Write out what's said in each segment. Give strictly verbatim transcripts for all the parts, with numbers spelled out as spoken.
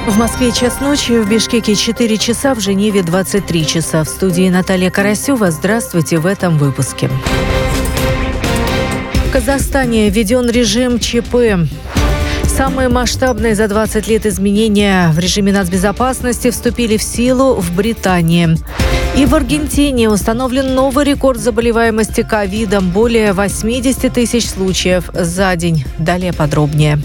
В Москве час ночи, в Бишкеке четыре часа, в Женеве двадцать три часа. В студии Наталья Карасева. Здравствуйте в этом выпуске. В Казахстане введен режим ЧП. Самые масштабные за двадцать лет изменения в режиме нацбезопасности вступили в силу в Британии. И в Аргентине установлен новый рекорд заболеваемости ковидом – более восемьдесят тысяч случаев за день. Далее подробнее.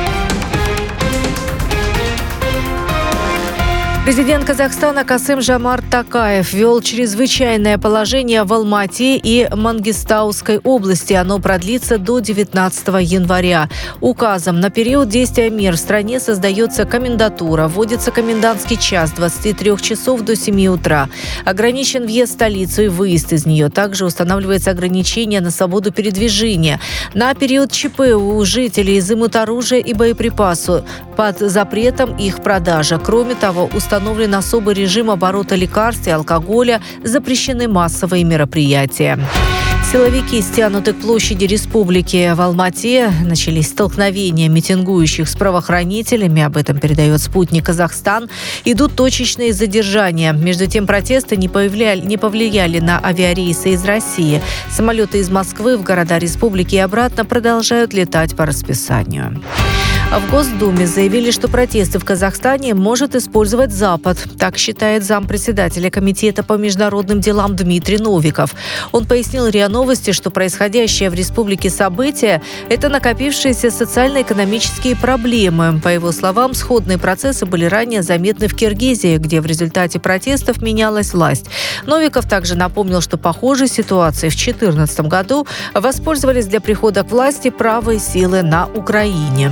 Президент Казахстана Касым-Жомарт Токаев ввел чрезвычайное положение в Алмате и Мангистауской области. Оно продлится до девятнадцатого января. Указом на период действия мер в стране создается комендатура. Вводится комендантский час с двадцати трёх часов до семи утра. Ограничен въезд в столицу и выезд из нее. Также устанавливается ограничение на свободу передвижения. На период ЧП у жителей изымут оружие и боеприпасы. Под запретом их продажа. Кроме того, установлено Установлен особый режим оборота лекарств и алкоголя, запрещены массовые мероприятия. Силовики стянуты к площади Республики. В Алмате начались столкновения митингующих с правоохранителями. Об этом передает «Спутник Казахстан». Идут точечные задержания. Между тем, протесты не повлияли, не повлияли на авиарейсы из России. Самолеты из Москвы в города Республики и обратно продолжают летать по расписанию. В Госдуме заявили, что протесты в Казахстане может использовать Запад. Так считает зампредседателя Комитета по международным делам Дмитрий Новиков. Он пояснил РИА Новости, что происходящее в республике события – это накопившиеся социально-экономические проблемы. По его словам, сходные процессы были ранее заметны в Киргизии, где в результате протестов менялась власть. Новиков также напомнил, что похожей ситуацией в две тысячи четырнадцатом году воспользовались для прихода к власти правые силы на Украине.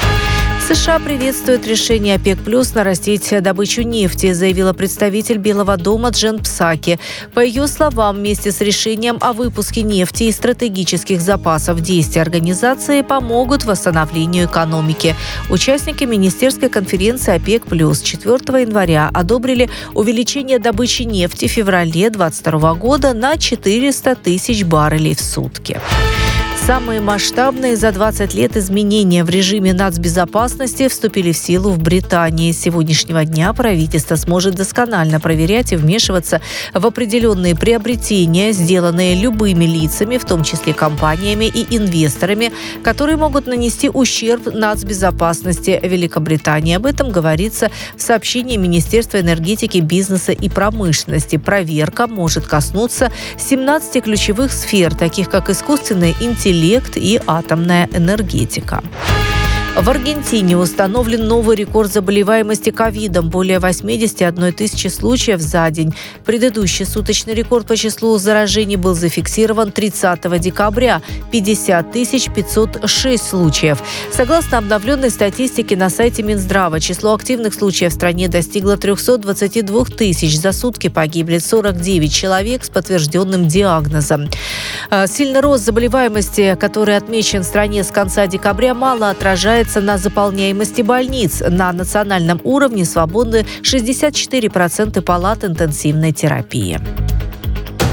США приветствует решение ОПЕК+ нарастить добычу нефти, заявила представитель Белого дома Джен Псаки. По ее словам, вместе с решением о выпуске нефти и стратегических запасов действия организации помогут восстановлению экономики. Участники министерской конференции ОПЕК+ четвёртого января одобрили увеличение добычи нефти в феврале две тысячи двадцать второго года на четыреста тысяч баррелей в сутки. Самые масштабные за двадцать лет изменения в режиме нацбезопасности вступили в силу в Британии. С сегодняшнего дня правительство сможет досконально проверять и вмешиваться в определенные приобретения, сделанные любыми лицами, в том числе компаниями и инвесторами, которые могут нанести ущерб нацбезопасности Великобритании. Об этом говорится в сообщении Министерства энергетики, бизнеса и промышленности. Проверка может коснуться семнадцати ключевых сфер, таких как искусственный интеллект, интеллект и атомная энергетика. В Аргентине установлен новый рекорд заболеваемости ковидом – более восемьдесят одна тысяча случаев за день. Предыдущий суточный рекорд по числу заражений был зафиксирован тридцатого декабря – пятьдесят тысяч пятьсот шесть случаев. Согласно обновленной статистике на сайте Минздрава, число активных случаев в стране достигло трёхсот двадцати двух тысяч. За сутки погибли сорок девять человек с подтвержденным диагнозом. Сильный рост заболеваемости, который отмечен в стране с конца декабря, мало отражает на заполняемости больниц. На национальном уровне свободны шестьдесят четыре процента палат интенсивной терапии.